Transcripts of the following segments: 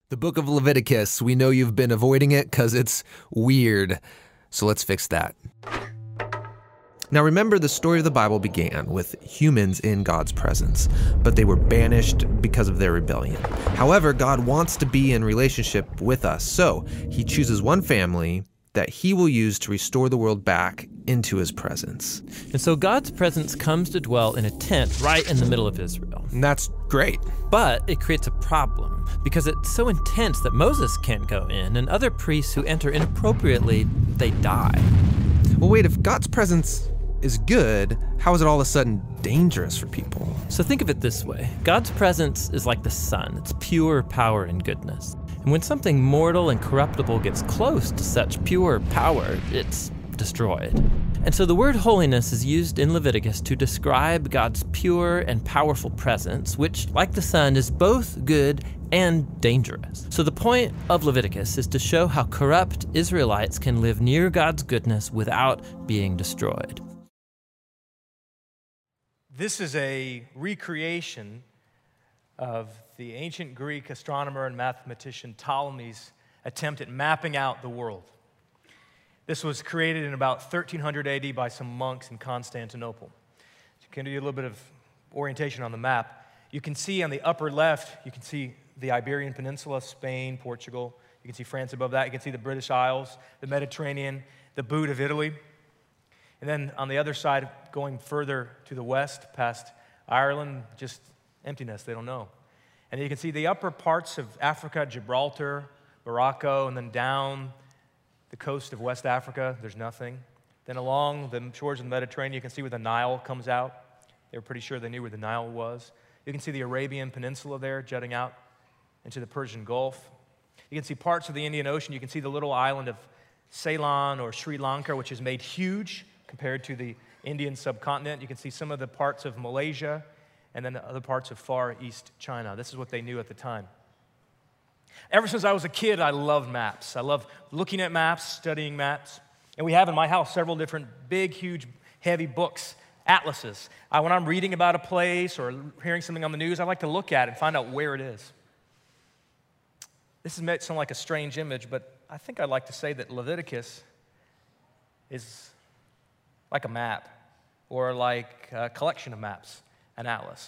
The book of Leviticus, we know you've been avoiding it because it's weird. So let's fix that. Now remember, the story of the Bible began with humans in God's presence, but they were banished because of their rebellion. However, God wants to be in relationship with us, so he chooses one family that he will use to restore the world back into his presence. And so God's presence comes to dwell in a tent right in the middle of Israel. And that's great. But it creates a problem because it's so intense that Moses can't go in, and other priests who enter inappropriately, they die. Well, wait, if God's presence is good, how is it all of a sudden dangerous for people? So think of it this way. God's presence is like the sun. It's pure power and goodness. And when something mortal and corruptible gets close to such pure power, it's destroyed. And so the word holiness is used in Leviticus to describe God's pure and powerful presence, which, like the sun, is both good and dangerous. So the point of Leviticus is to show how corrupt Israelites can live near God's goodness without being destroyed. This is a recreation of the ancient Greek astronomer and mathematician Ptolemy's attempt at mapping out the world. This was created in about 1300 AD by some monks in Constantinople. To give you a little bit of orientation on the map, you can see on the upper left, you can see the Iberian Peninsula, Spain, Portugal. You can see France above that. You can see the British Isles, the Mediterranean, the boot of Italy. And then on the other side, going further to the west, past Ireland, just emptiness, they don't know. And you can see the upper parts of Africa, Gibraltar, Morocco, and then down the coast of West Africa, there's nothing. Then along the shores of the Mediterranean, you can see where the Nile comes out. They were pretty sure they knew where the Nile was. You can see the Arabian Peninsula there jutting out into the Persian Gulf. You can see parts of the Indian Ocean. You can see the little island of Ceylon or Sri Lanka, which is made huge compared to the Indian subcontinent. You can see some of the parts of Malaysia and then the other parts of Far East China. This is what they knew at the time. Ever since I was a kid, I loved maps. I love looking at maps, studying maps. And we have in my house several different big, huge, heavy books, atlases. When I'm reading about a place or hearing something on the news, I like to look at it and find out where it is. This may sound like a strange image, but I think I'd like to say that Leviticus is like a map or like a collection of maps, an atlas.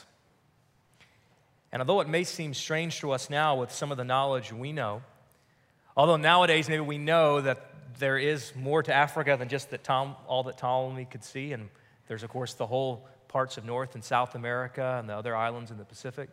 And although it may seem strange to us now with some of the knowledge we know, although nowadays maybe we know that there is more to Africa than just all that Ptolemy could see, and there's, of course, the whole parts of North and South America and the other islands in the Pacific.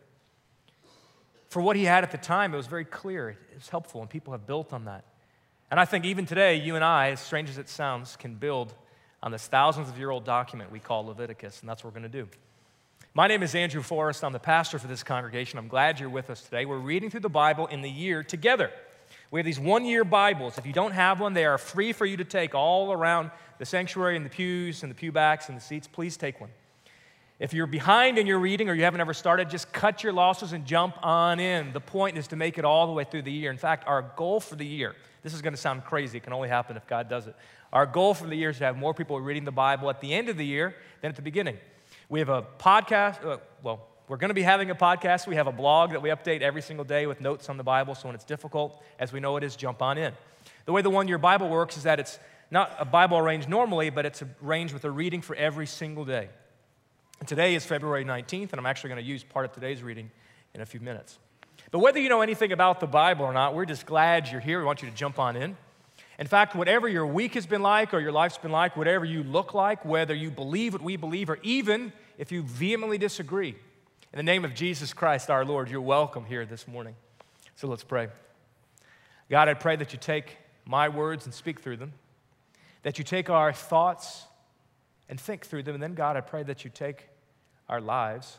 For what he had at the time, it was very clear. It was helpful, and people have built on that. And I think even today, you and I, as strange as it sounds, can build on this thousands-of-year-old document we call Leviticus, and that's what we're going to do. My name is Andrew Forrest. I'm the pastor for this congregation. I'm glad you're with us today. We're reading through the Bible in the year together. We have these one-year Bibles. If you don't have one, they are free for you to take all around the sanctuary and the pews and the pew backs and the seats. Please take one. If you're behind in your reading or you haven't ever started, just cut your losses and jump on in. The point is to make it all the way through the year. In fact, our goal for the year, this is going to sound crazy. It can only happen if God does it. Our goal for the year is to have more people reading the Bible at the end of the year than at the beginning. We have a podcast. We're going to be having a podcast. We have a blog that we update every single day with notes on the Bible, so when it's difficult, as we know it is, jump on in. The way the one-year Bible works is that it's not a Bible arranged normally, but it's arranged with a reading for every single day. And today is February 19th, and I'm actually going to use part of today's reading in a few minutes. But whether you know anything about the Bible or not, we're just glad you're here. We want you to jump on in. In fact, whatever your week has been like or your life's been like, whatever you look like, whether you believe what we believe, or even if you vehemently disagree, in the name of Jesus Christ, our Lord, you're welcome here this morning. So let's pray. God, I pray that you take my words and speak through them, that you take our thoughts and think through them, and then, God, I pray that you take our lives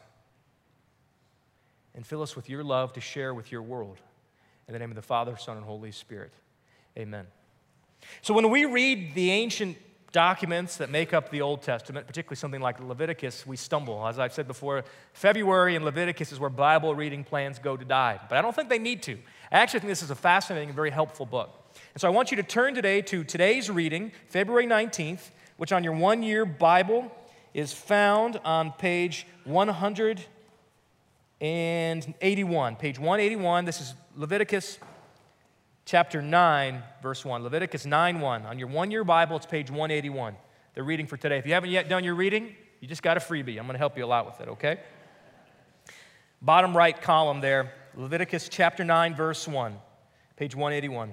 and fill us with your love to share with your world. In the name of the Father, Son, and Holy Spirit, amen. So when we read the ancient documents that make up the Old Testament, particularly something like Leviticus, we stumble. As I've said before, February in Leviticus is where Bible reading plans go to die. But I don't think they need to. I actually think this is a fascinating and very helpful book. And so I want you to turn today to today's reading, February 19th, which on your one-year Bible is found on page 100. and 81, page 181. This is Leviticus chapter 9, verse 1. Leviticus 9:1. On your one-year Bible, it's page 181. The reading for today. If you haven't yet done your reading, you just got a freebie. I'm going to help you a lot with it, okay? Bottom right column there, Leviticus chapter 9, verse 1, page 181.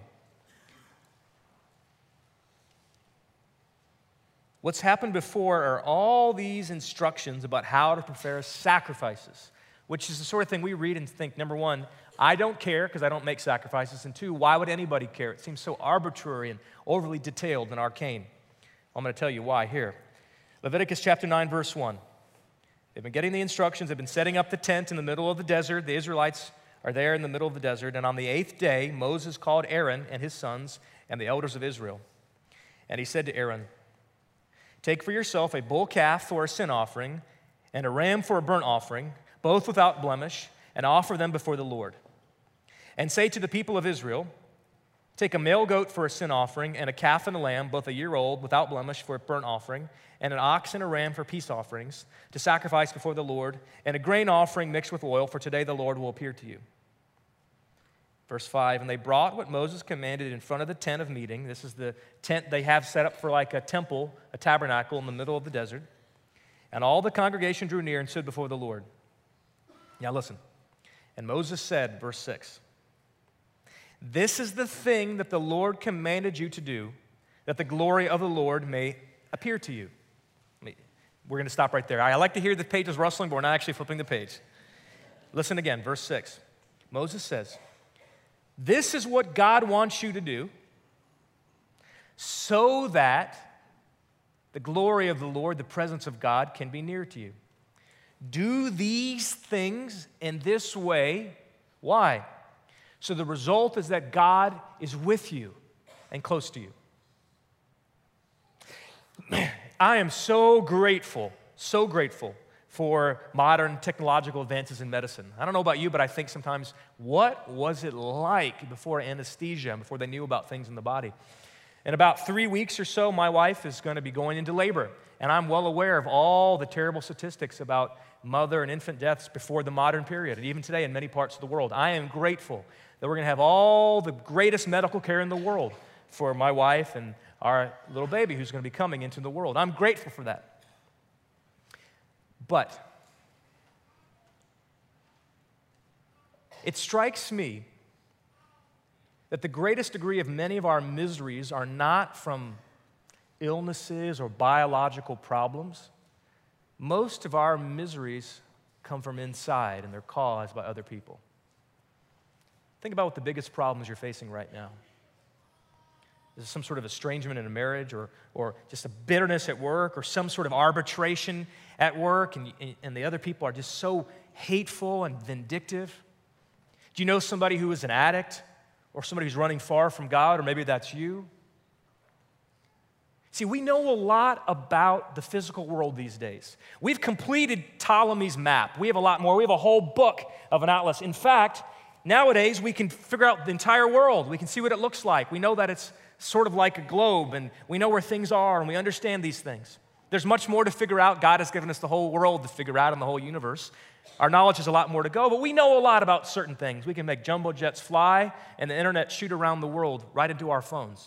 What's happened before are all these instructions about how to prepare sacrifices, which is the sort of thing we read and think, number one, I don't care because I don't make sacrifices, and two, why would anybody care? It seems so arbitrary and overly detailed and arcane. I'm going to tell you why here. Leviticus chapter 9, verse 1. They've been getting the instructions. They've been setting up the tent in the middle of the desert. The Israelites are there in the middle of the desert. And on the 8th day, Moses called Aaron and his sons and the elders of Israel. And he said to Aaron, take for yourself a bull calf for a sin offering and a ram for a burnt offering, both without blemish, and offer them before the Lord. And say to the people of Israel, take a male goat for a sin offering and a calf and a lamb, both a year old, without blemish, for a burnt offering, and an ox and a ram for peace offerings, to sacrifice before the Lord, and a grain offering mixed with oil, for today the Lord will appear to you. Verse 5, and they brought what Moses commanded in front of the tent of meeting. This is the tent they have set up for like a temple, a tabernacle in the middle of the desert. And all the congregation drew near and stood before the Lord. Now listen. And Moses said, verse 6, this is the thing that the Lord commanded you to do, that the glory of the Lord may appear to you. We're going to stop right there. I like to hear the pages rustling, but we're not actually flipping the page. Listen again, verse 6. Moses says, this is what God wants you to do so that the glory of the Lord, the presence of God, can be near to you. Do these things in this way. Why? So the result is that God is with you and close to you. I am so grateful for modern technological advances in medicine. I don't know about you, but I think sometimes, what was it like before anesthesia and before they knew about things in the body? In about 3 weeks or so, my wife is going to be going into labor, and I'm well aware of all the terrible statistics about mother and infant deaths before the modern period, and even today in many parts of the world. I am grateful that we're going to have all the greatest medical care in the world for my wife and our little baby who's going to be coming into the world. I'm grateful for that. But it strikes me that the greatest degree of many of our miseries are not from illnesses or biological problems. Most of our miseries come from inside, and they're caused by other people. Think about what the biggest problems you're facing right now. Is it some sort of estrangement in a marriage, or just a bitterness at work, or some sort of arbitration at work, and the other people are just so hateful and vindictive? Do you know somebody who is an addict, or somebody who's running far from God, or maybe that's you? See, we know a lot about the physical world these days. We've completed Ptolemy's map. We have a lot more. We have a whole book of an atlas. In fact, nowadays we can figure out the entire world. We can see what it looks like. We know that it's sort of like a globe, and we know where things are, and we understand these things. There's much more to figure out. God has given us the whole world to figure out in the whole universe. Our knowledge has a lot more to go, but we know a lot about certain things. We can make jumbo jets fly and the internet shoot around the world right into our phones.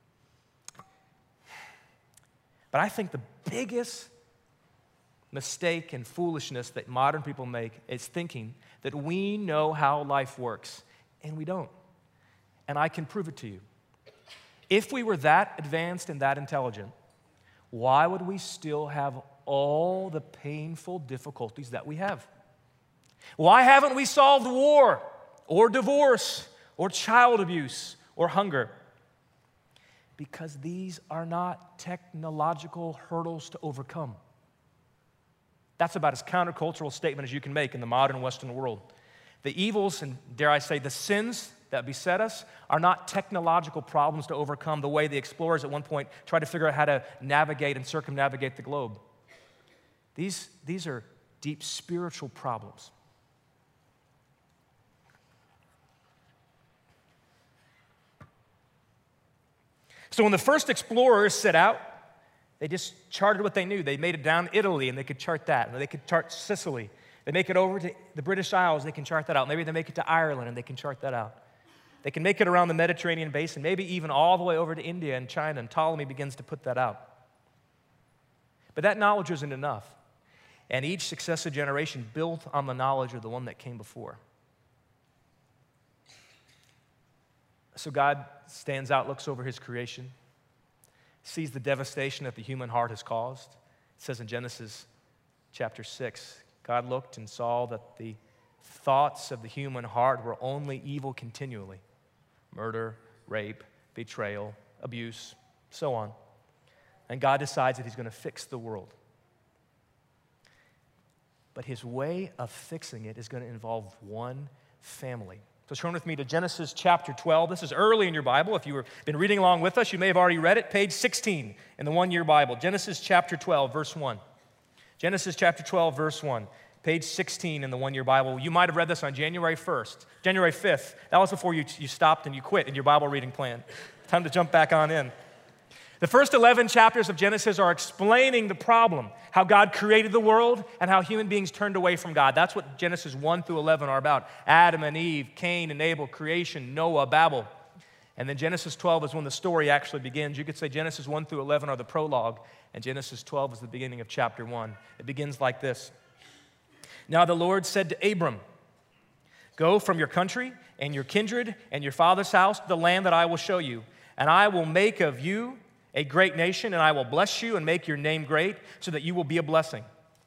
But I think the biggest mistake and foolishness that modern people make is thinking that we know how life works, and we don't. And I can prove it to you. If we were that advanced and that intelligent, why would we still have all the painful difficulties that we have? Why haven't we solved war or divorce or child abuse or hunger? Because these are not technological hurdles to overcome. That's about as countercultural a statement as you can make in the modern Western world. The evils, and dare I say, the sins that beset us are not technological problems to overcome the way the explorers at one point tried to figure out how to navigate and circumnavigate the globe. These are deep spiritual problems. So when the first explorers set out, they just charted what they knew. They made it down Italy, and they could chart that. And they could chart Sicily. They make it over to the British Isles, they can chart that out. Maybe they make it to Ireland and they can chart that out. They can make it around the Mediterranean basin, maybe even all the way over to India and China, and Ptolemy begins to put that out. But that knowledge isn't enough. And each successive generation built on the knowledge of the one that came before. So God stands out, looks over his creation, sees the devastation that the human heart has caused. It says in Genesis chapter 6, God looked and saw that the thoughts of the human heart were only evil continually. Murder, rape, betrayal, abuse, so on. And God decides that he's going to fix the world. But his way of fixing it is going to involve one family. So turn with me to Genesis chapter 12. This is early in your Bible. If you've been reading along with us, you may have already read it. Page 16 in the one-year Bible. Genesis chapter 12, verse 1. Genesis chapter 12, verse 1. Page 16 in the one-year Bible. You might have read this on January 1st, January 5th. That was before you stopped and you quit in your Bible reading plan. Time to jump back on in. The first 11 chapters of Genesis are explaining the problem, how God created the world and how human beings turned away from God. That's what Genesis 1 through 11 are about. Adam and Eve, Cain and Abel, creation, Noah, Babel. And then Genesis 12 is when the story actually begins. You could say Genesis 1 through 11 are the prologue, and Genesis 12 is the beginning of chapter 1. It begins like this. Now the Lord said to Abram, "Go from your country and your kindred and your father's house to the land that I will show you, and I will make of you a great nation, and I will bless you and make your name great, so that you will be a blessing.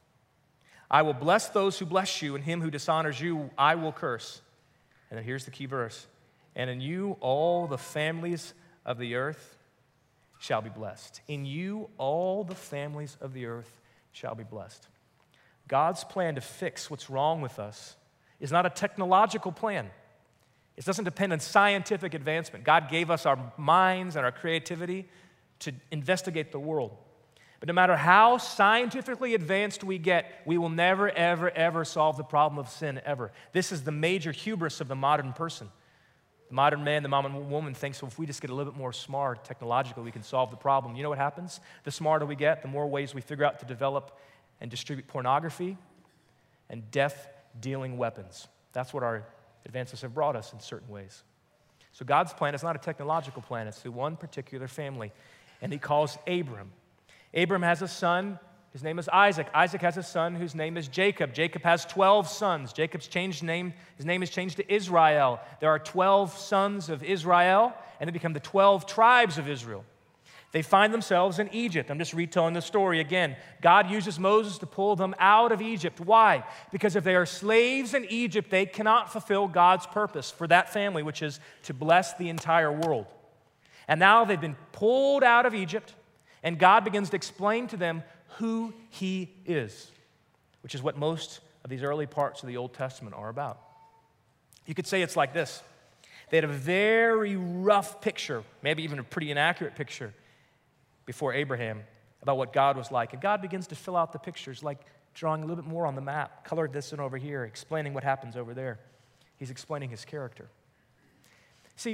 I will bless those who bless you, and him who dishonors you I will curse." And then here's the key verse. "And in you all the families of the earth shall be blessed." In you all the families of the earth shall be blessed. God's plan to fix what's wrong with us is not a technological plan. It doesn't depend on scientific advancement. God gave us our minds and our creativity to investigate the world. But no matter how scientifically advanced we get, we will never, ever, ever solve the problem of sin, ever. This is the major hubris of the modern person. The modern man, the modern woman thinks, well, if we just get a little bit more smart technologically, we can solve the problem. You know what happens? The smarter we get, the more ways we figure out to develop and distribute pornography and death-dealing weapons. That's what our advances have brought us in certain ways. So God's plan is not a technological plan. It's through one particular family. And he calls Abram. Abram has a son. His name is Isaac. Isaac has a son whose name is Jacob. Jacob has 12 sons. Jacob's changed name. His name is changed to Israel. There are 12 sons of Israel, and they become the 12 tribes of Israel. They find themselves in Egypt. I'm just retelling the story again. God uses Moses to pull them out of Egypt. Why? Because if they are slaves in Egypt, they cannot fulfill God's purpose for that family, which is to bless the entire world. And now they've been pulled out of Egypt, and God begins to explain to them who he is, which is what most of these early parts of the Old Testament are about. You could say it's like this. They had a very rough picture, maybe even a pretty inaccurate picture, before Abraham about what God was like. And God begins to fill out the pictures, like drawing a little bit more on the map, colored this and over here, explaining what happens over there. He's explaining his character. See,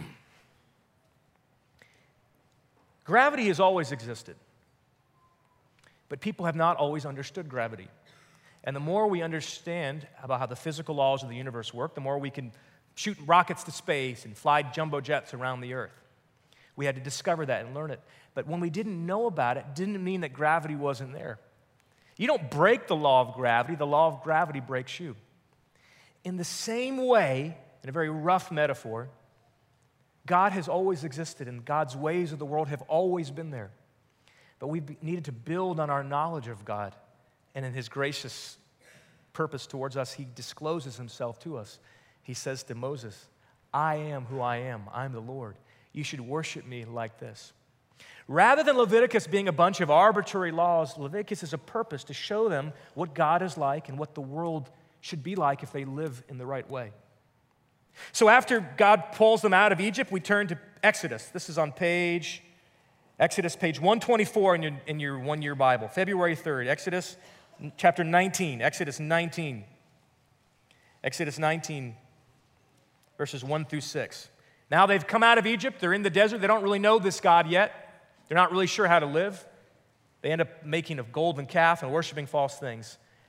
gravity has always existed, but people have not always understood gravity. And the more we understand about how the physical laws of the universe work, the more we can shoot rockets to space and fly jumbo jets around the earth. We had to discover that and learn it. But when we didn't know about it, didn't mean that gravity wasn't there. You don't break the law of gravity breaks you. In the same way, in a very rough metaphor, God has always existed, and God's ways of the world have always been there. But we needed to build on our knowledge of God, and in his gracious purpose towards us, he discloses himself to us. He says to Moses, "I am who I am. I'm the Lord. You should worship me like this." Rather than Leviticus being a bunch of arbitrary laws, Leviticus is a purpose to show them what God is like and what the world should be like if they live in the right way. So after God pulls them out of Egypt, we turn to Exodus. This is on Exodus page 124 in your one-year Bible, February 3rd, Exodus chapter 19, Exodus 19. Exodus 19, verses 1 through 6. Now they've come out of Egypt. They're in the desert. They don't really know this God yet. They're not really sure how to live. They end up making a golden calf and worshiping false things.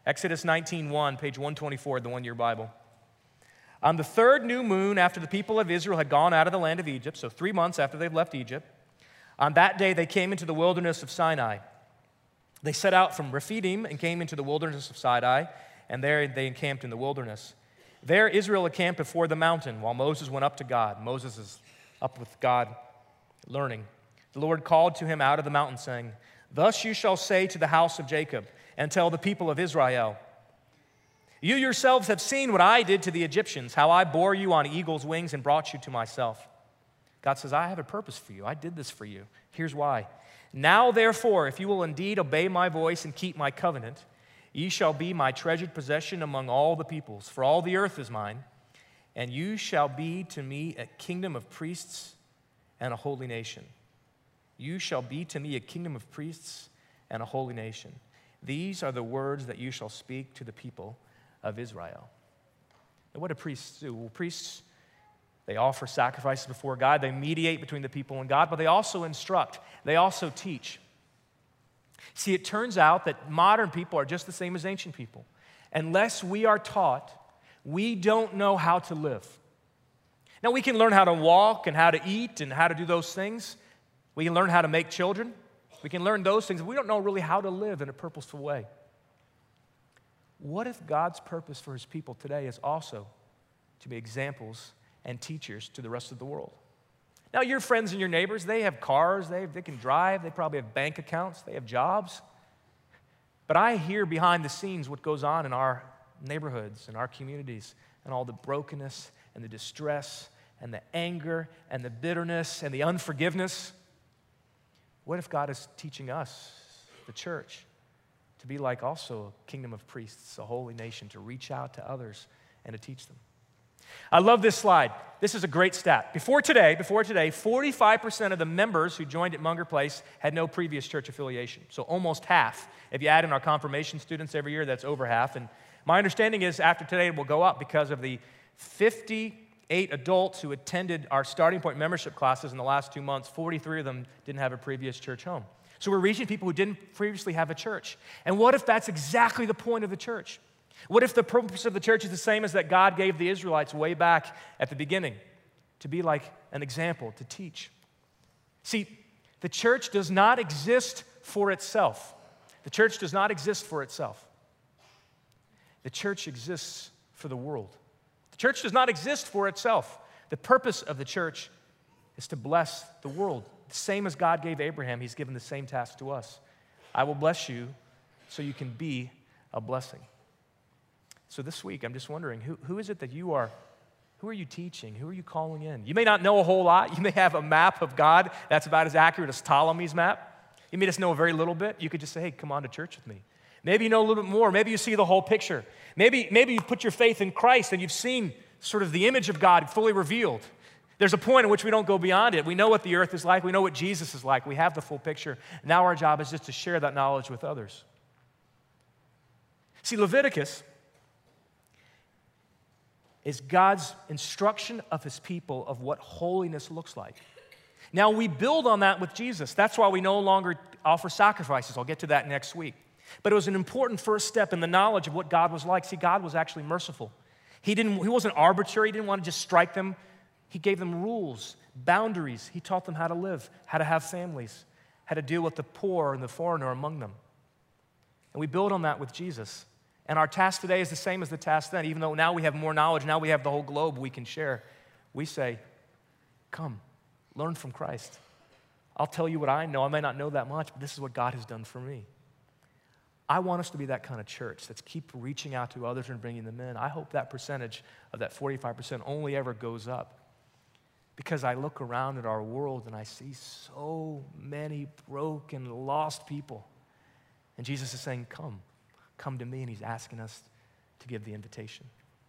Exodus 19:1, page 124 of the one-year Bible. On the third new moon after the people of Israel had gone out of the land of Egypt, so 3 months after they'd left Egypt, on that day they came into the wilderness of Sinai. They set out from Rephidim and came into the wilderness of Sinai, and there they encamped in the wilderness. There Israel encamped before the mountain while Moses went up to God. Moses is up with God learning. The Lord called to him out of the mountain, saying, "Thus you shall say to the house of Jacob and tell the people of Israel, you yourselves have seen what I did to the Egyptians, how I bore you on eagle's wings and brought you to myself." God says, I have a purpose for you. I did this for you. Here's why. "Now, therefore, if you will indeed obey my voice and keep my covenant, ye shall be my treasured possession among all the peoples, for all the earth is mine, and you shall be to me a kingdom of priests and a holy nation." You shall be to me a kingdom of priests and a holy nation. These are the words that you shall speak to the people of Israel. And what do priests do? Well, priests, they offer sacrifices before God. They mediate between the people and God, but they also instruct. They also teach. See, it turns out that modern people are just the same as ancient people. Unless we are taught, we don't know how to live. Now, we can learn how to walk and how to eat and how to do those things. We can learn how to make children. We can learn those things, but we don't know really how to live in a purposeful way. What if God's purpose for his people today is also to be examples and teachers to the rest of the world? Now, your friends and your neighbors, they have cars, they can drive, they probably have bank accounts, they have jobs. But I hear behind the scenes what goes on in our neighborhoods and our communities and all the brokenness and the distress and the anger and the bitterness and the unforgiveness. What if God is teaching us, the church, to be like also a kingdom of priests, a holy nation, to reach out to others and to teach them? I love this slide. This is a great stat. Before today, 45% of the members who joined at Munger Place had no previous church affiliation. So almost half. If you add in our confirmation students every year, that's over half. And my understanding is after today it will go up because of the 58 adults who attended our starting point membership classes in the last 2 months. 43 of them didn't have a previous church home. So we're reaching people who didn't previously have a church. And what if that's exactly the point of the church? What if the purpose of the church is the same as that God gave the Israelites way back at the beginning? To be like an example, to teach. See, the church does not exist for itself. The church does not exist for itself. The church exists for the world. The church does not exist for itself. The purpose of the church is to bless the world. The same as God gave Abraham, he's given the same task to us. I will bless you so you can be a blessing. So this week, I'm just wondering, who is it that who are you teaching? Who are you calling in? You may not know a whole lot. You may have a map of God that's about as accurate as Ptolemy's map. You may just know a very little bit. You could just say, hey, come on to church with me. Maybe you know a little bit more. Maybe you see the whole picture. Maybe you've put your faith in Christ and you've seen sort of the image of God fully revealed. There's a point at which we don't go beyond it. We know what the earth is like. We know what Jesus is like. We have the full picture. Now our job is just to share that knowledge with others. See, Leviticus is God's instruction of his people of what holiness looks like. Now, we build on that with Jesus. That's why we no longer offer sacrifices. I'll get to that next week. But it was an important first step in the knowledge of what God was like. See, God was actually merciful. He wasn't arbitrary. He didn't want to just strike them. He gave them rules, boundaries. He taught them how to live, how to have families, how to deal with the poor and the foreigner among them. And we build on that with Jesus. And our task today is the same as the task then. Even though now we have more knowledge, now we have the whole globe we can share. We say, come, learn from Christ. I'll tell you what I know. I may not know that much, but this is what God has done for me. I want us to be that kind of church that's keep reaching out to others and bringing them in. I hope that percentage of that 45% only ever goes up. Because I look around at our world and I see so many broken, lost people. And Jesus is saying, come to me, and he's asking us to give the invitation.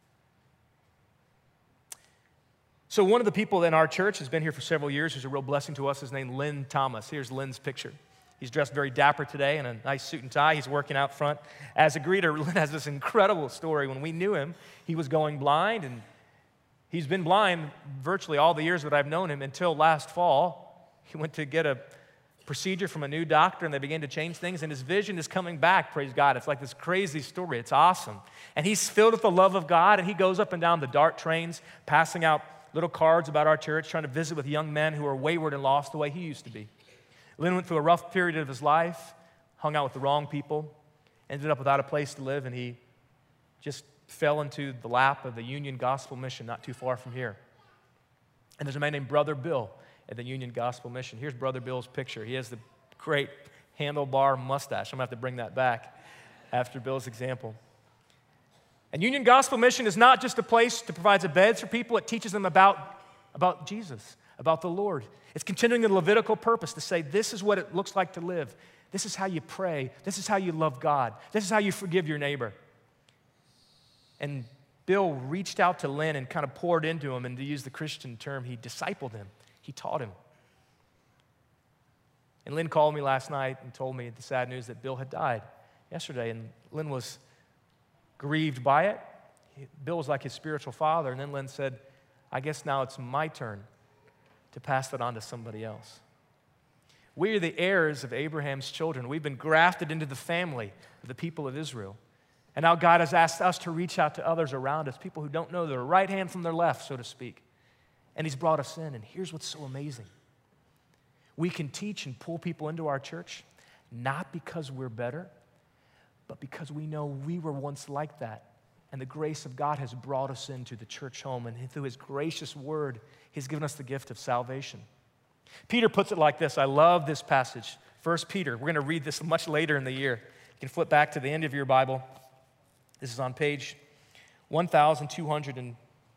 So one of the people in our church has been here for several years, who's a real blessing to us, is named Lynn Thomas. Here's Lynn's picture. He's dressed very dapper today in a nice suit and tie. He's working out front as a greeter. Lynn has this incredible story. When we knew him, he was going blind, and he's been blind virtually all the years that I've known him until last fall. He went to get a procedure from a new doctor, and they begin to change things, and his vision is coming back, praise God. It's like this crazy story. It's awesome. And he's filled with the love of God, and he goes up and down the DART trains, passing out little cards about our church, trying to visit with young men who are wayward and lost the way he used to be. Lynn went through a rough period of his life, hung out with the wrong people, ended up without a place to live, and he just fell into the lap of the Union Gospel Mission not too far from here. And there's a man named Brother Bill at the Union Gospel Mission. Here's Brother Bill's picture. He has the great handlebar mustache. I'm going to have to bring that back after Bill's example. And Union Gospel Mission is not just a place that provides a beds for people. It teaches them about Jesus, about the Lord. It's continuing the Levitical purpose to say this is what it looks like to live. This is how you pray. This is how you love God. This is how you forgive your neighbor. And Bill reached out to Lynn and kind of poured into him, and to use the Christian term, he discipled him. He taught him. And Lynn called me last night and told me the sad news that Bill had died yesterday, and Lynn was grieved by it. Bill was like his spiritual father, and then Lynn said, I guess now it's my turn to pass that on to somebody else. We are the heirs of Abraham's children. We've been grafted into the family of the people of Israel. And now God has asked us to reach out to others around us, people who don't know their right hand from their left, so to speak. And he's brought us in, and here's what's so amazing. We can teach and pull people into our church, not because we're better, but because we know we were once like that. And the grace of God has brought us into the church home, and through his gracious word, he's given us the gift of salvation. Peter puts it like this. I love this passage. 1 Peter. We're going to read this much later in the year. You can flip back to the end of your Bible. This is on page 1,200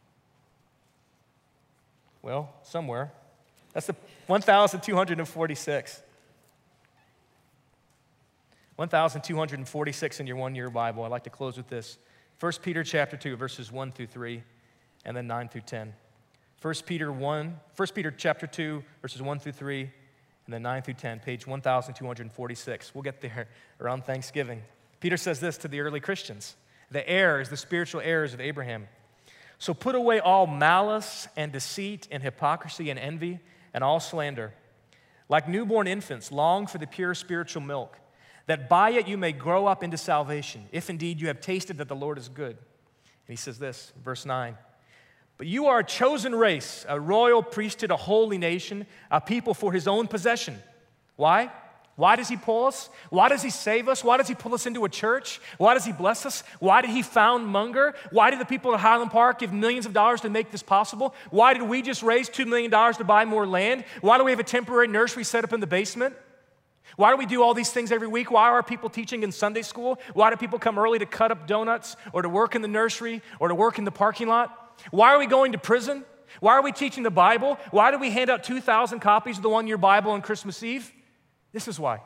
somewhere. That's the 1,246. 1,246 in your one-year Bible. I'd like to close with this. 1 Peter chapter 2, verses 1 through 3, and then 9 through 10. 1 Peter chapter 2, verses 1 through 3, and then 9 through 10, page 1,246. We'll get there around Thanksgiving. Peter says this to the early Christians, the heirs, the spiritual heirs of Abraham. So put away all malice and deceit and hypocrisy and envy and all slander. Like newborn infants, long for the pure spiritual milk, that by it you may grow up into salvation, if indeed you have tasted that the Lord is good. And he says this, verse 9. But you are a chosen race, a royal priesthood, a holy nation, a people for his own possession. Why? Why does he pull us? Why does he save us? Why does he pull us into a church? Why does he bless us? Why did he found Munger? Why did the people at Highland Park give millions of dollars to make this possible? Why did we just raise $2 million to buy more land? Why do we have a temporary nursery set up in the basement? Why do we do all these things every week? Why are people teaching in Sunday school? Why do people come early to cut up donuts or to work in the nursery or to work in the parking lot? Why are we going to prison? Why are we teaching the Bible? Why do we hand out 2,000 copies of the one-year Bible on Christmas Eve? This is why.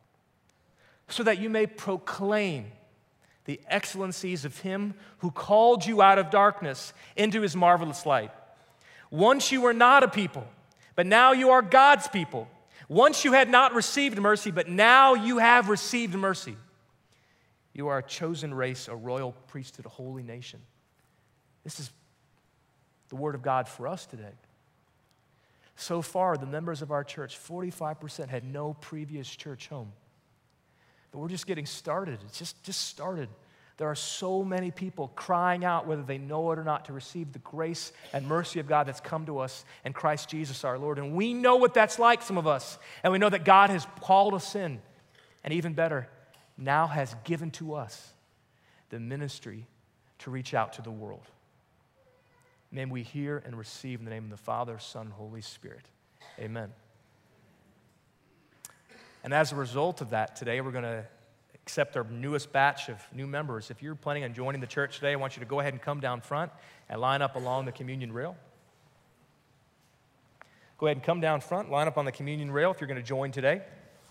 So that you may proclaim the excellencies of him who called you out of darkness into his marvelous light. Once you were not a people, but now you are God's people. Once you had not received mercy, but now you have received mercy. You are a chosen race, a royal priesthood, a holy nation. This is the word of God for us today. So far, the members of our church, 45% had no previous church home. But we're just getting started. It's just started. There are so many people crying out, whether they know it or not, to receive the grace and mercy of God that's come to us in Christ Jesus our Lord. And we know what that's like, some of us. And we know that God has called us in. And even better, now has given to us the ministry to reach out to the world. May we hear and receive in the name of the Father, Son, and Holy Spirit. Amen. And as a result of that, today we're going to accept our newest batch of new members. If you're planning on joining the church today, I want you to go ahead and come down front and line up along the communion rail. Go ahead and come down front, line up on the communion rail if you're going to join today.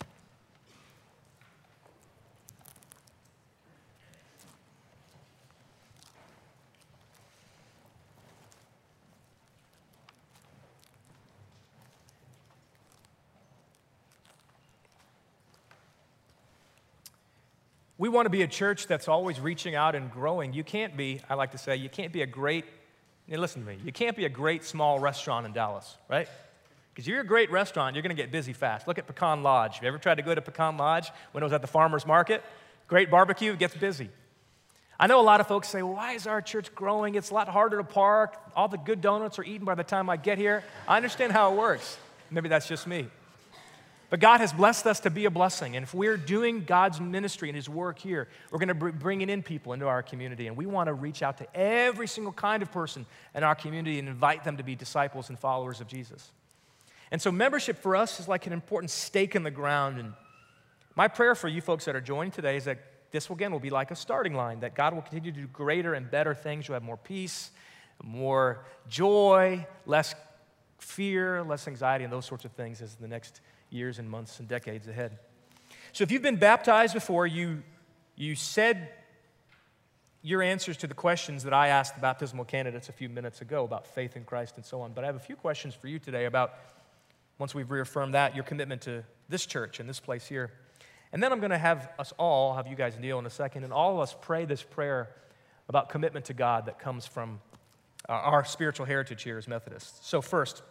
We want to be a church that's always reaching out and growing. You can't be, I like to say, you can't be a great, listen to me, you can't be a great small restaurant in Dallas, right? Because you're a great restaurant, you're going to get busy fast. Look at Pecan Lodge. Have you ever tried to go to Pecan Lodge when it was at the farmer's market? Great barbecue, it gets busy. I know a lot of folks say, well, why is our church growing? It's a lot harder to park. All the good donuts are eaten by the time I get here. I understand how it works. Maybe that's just me. But God has blessed us to be a blessing. And if we're doing God's ministry and His work here, we're going to be bringing in people into our community. And we want to reach out to every single kind of person in our community and invite them to be disciples and followers of Jesus. And so membership for us is like an important stake in the ground. And my prayer for you folks that are joining today is that this, again, will be like a starting line, that God will continue to do greater and better things. You'll have more peace, more joy, less fear, less anxiety, and those sorts of things as the next years and months and decades ahead. So if you've been baptized before, you said your answers to the questions that I asked the baptismal candidates a few minutes ago about faith in Christ and so on. But I have a few questions for you today about, once we've reaffirmed that, your commitment to this church and this place here. And then I'm going to have you guys kneel in a second, and all of us pray this prayer about commitment to God that comes from our spiritual heritage here as Methodists. So first,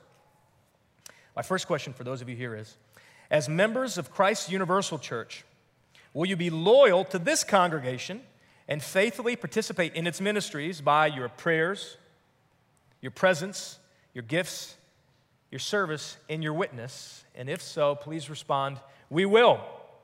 my first question for those of you here is, as members of Christ's Universal Church, will you be loyal to this congregation and faithfully participate in its ministries by your prayers, your presence, your gifts, your service, and your witness? And if so, please respond, we will.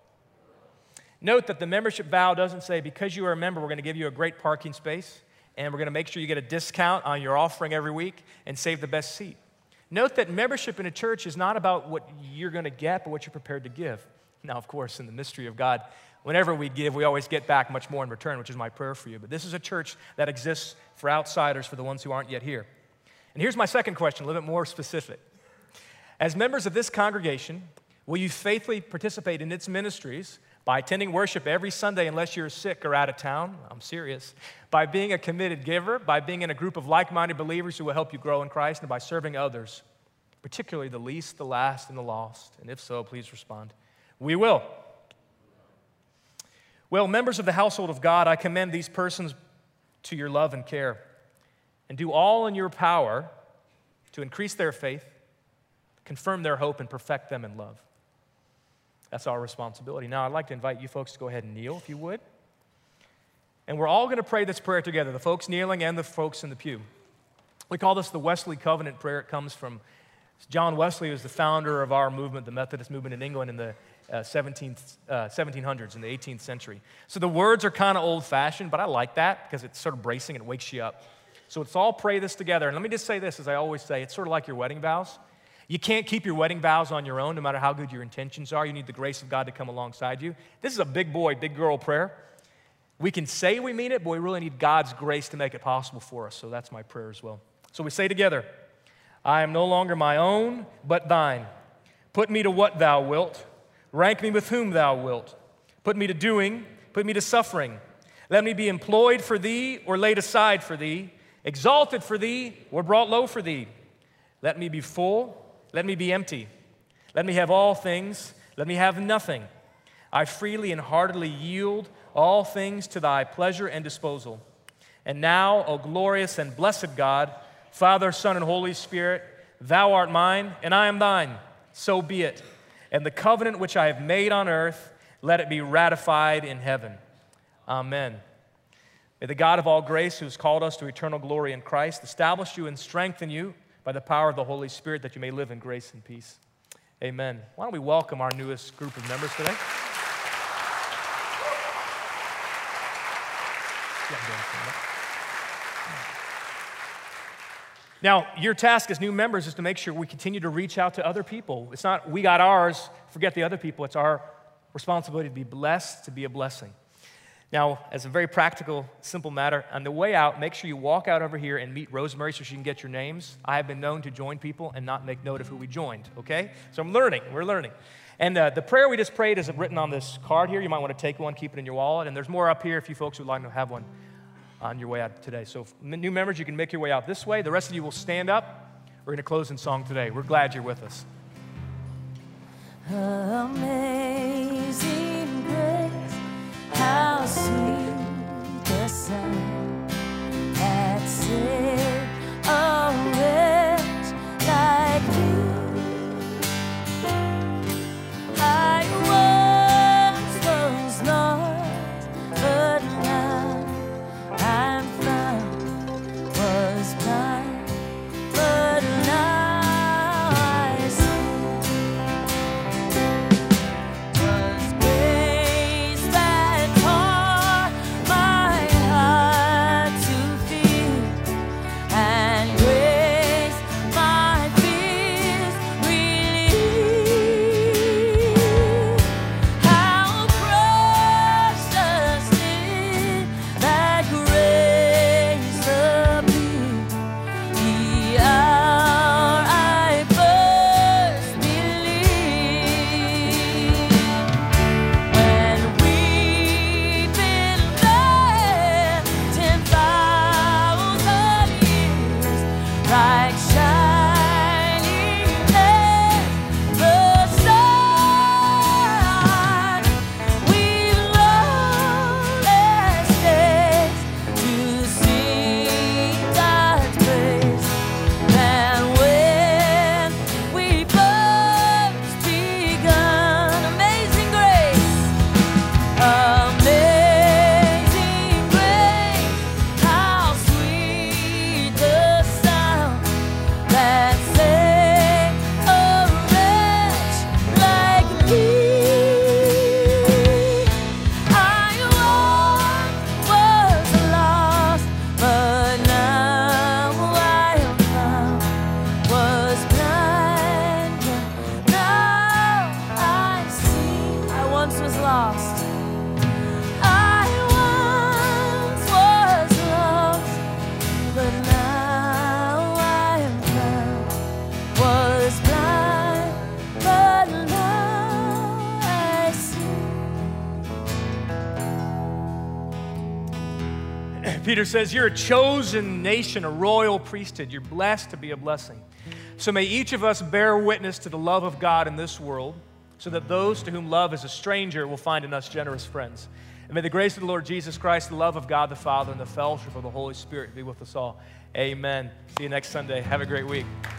Note that the membership vow doesn't say, because you are a member, we're going to give you a great parking space, and we're going to make sure you get a discount on your offering every week and save the best seat. Note that membership in a church is not about what you're going to get, but what you're prepared to give. Now, of course, in the mystery of God, whenever we give, we always get back much more in return, which is my prayer for you. But this is a church that exists for outsiders, for the ones who aren't yet here. And here's my second question, a little bit more specific. As members of this congregation, will you faithfully participate in its ministries by attending worship every Sunday unless you're sick or out of town? I'm serious. By being a committed giver, by being in a group of like-minded believers who will help you grow in Christ, and by serving others, particularly the least, the last, and the lost? And if so, please respond, we will. Well, members of the household of God, I commend these persons to your love and care, and do all in your power to increase their faith, confirm their hope, and perfect them in love. That's our responsibility. Now, I'd like to invite you folks to go ahead and kneel, if you would. And we're all going to pray this prayer together, the folks kneeling and the folks in the pew. We call this the Wesley Covenant Prayer. It comes from John Wesley, who was the founder of our movement, the Methodist movement in England in the 1700s, in the 18th century. So the words are kind of old-fashioned, but I like that because it's sort of bracing and it wakes you up. So let's all pray this together. And let me just say this, as I always say, it's sort of like your wedding vows. You can't keep your wedding vows on your own, no matter how good your intentions are. You need the grace of God to come alongside you. This is a big boy, big girl prayer. We can say we mean it, but we really need God's grace to make it possible for us. So that's my prayer as well. So we say together, I am no longer my own, but thine. Put me to what thou wilt. Rank me with whom thou wilt. Put me to doing, put me to suffering. Let me be employed for thee or laid aside for thee, exalted for thee or brought low for thee. Let me be full. Let me be empty. Let me have all things. Let me have nothing. I freely and heartily yield all things to thy pleasure and disposal. And now, O glorious and blessed God, Father, Son, and Holy Spirit, thou art mine, and I am thine. So be it. And the covenant which I have made on earth, let it be ratified in heaven. Amen. May the God of all grace, who has called us to eternal glory in Christ, establish you and strengthen you by the power of the Holy Spirit, that you may live in grace and peace. Amen. Why don't we welcome our newest group of members today? Now, your task as new members is to make sure we continue to reach out to other people. It's not we got ours, forget the other people. It's our responsibility to be blessed, to be a blessing. Now, as a very practical, simple matter, on the way out, make sure you walk out over here and meet Rosemary so she can get your names. I have been known to join people and not make note of who we joined, okay? So we're learning. And the prayer we just prayed is written on this card here. You might want to take one, keep it in your wallet, and there's more up here if you folks would like to have one on your way out today. So new members, you can make your way out this way. The rest of you will stand up. We're going to close in song today. We're glad you're with us. Amazing grace, how sweet the sound that saved a wretch like me. Peter says, you're a chosen nation, a royal priesthood. You're blessed to be a blessing. So may each of us bear witness to the love of God in this world, so that those to whom love is a stranger will find in us generous friends. And may the grace of the Lord Jesus Christ, the love of God the Father, and the fellowship of the Holy Spirit be with us all. Amen. See you next Sunday. Have a great week.